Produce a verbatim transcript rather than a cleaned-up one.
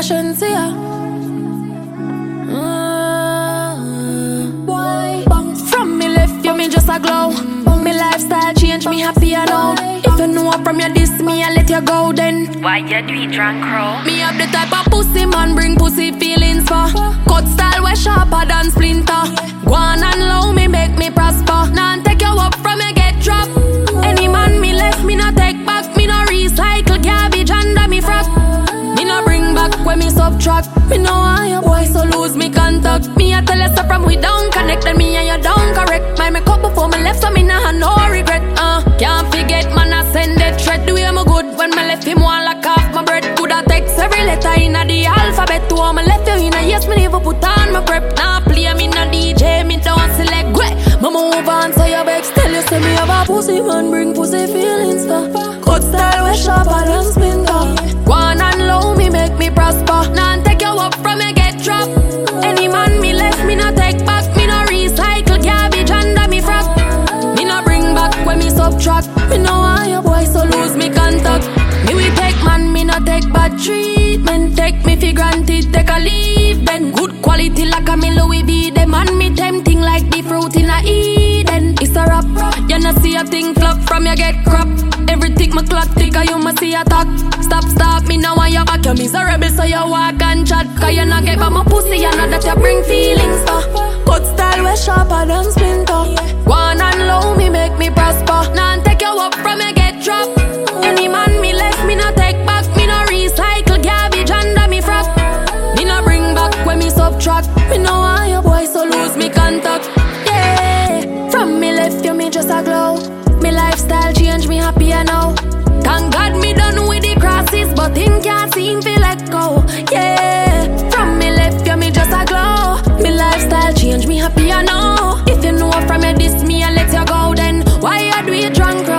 shouldn't see ya. Mm. Why? From me left you, me just a glow. Me lifestyle change, me happier now. If you know from your diss me, I let you go then. Why you do it drunk, crow? Me have the type of pussy man bring pussy feelings for. Cut style way sharper than splinter. Go on and low me make me prosper. Now take you up from you get dropped. Any man me left me no take back. Me no recycle garbage under me frock. Me no bring back when me subtract. Me know how your boy so lose me contact. Me a tell you so from we down connect and me and you down correct. My make up before me left so me nah have no regret. Uh, can't forget man I send that thread. Do you me good when me left him one lock off my bread. Coulda text every letter in the alphabet. To all me left you in a yes me never put on my prep. Now nah, play me no D J me don't select way. Me move on so your vex. Tell you say me have a pussy man bring pussy feelings for. Cut style way sharper than splinter. Go on and low me make me prosper. Now take you up from you get dropped. Any man me left me no take back. Me no recycle garbage under me frock. Me no bring back when me subtract. Me know how your boy so lose me contact. Me we take man me no take bad treatment. Take me for granted take a leave then. Good quality like a me Louis V. Them man me tempting like the fruit in a Eden. It's a rap. You no see a thing flop from you get crap. Every tick my clock tick you must see a talk. Stop stop me now on your back. You miserable so you walk and chat. Cause you not get by my pussy. You know that you bring feelings for. Cut style way sharper than splinter. Go on and low me make me prosper. Now take you up from you get dropped. Any man me left me no take back. Me no recycle garbage under me frock. Me no bring back when me subtract. Me know how your boy so lose me contact. Yeah, from me left you me just a glow. Me lifestyle change me happier now. Thank God me done with the crosses, but him can't seem to let go. Yeah, from me left you me just a glow. Me lifestyle change me happier now. If you know from your diss me I let you go then why you do it drunk?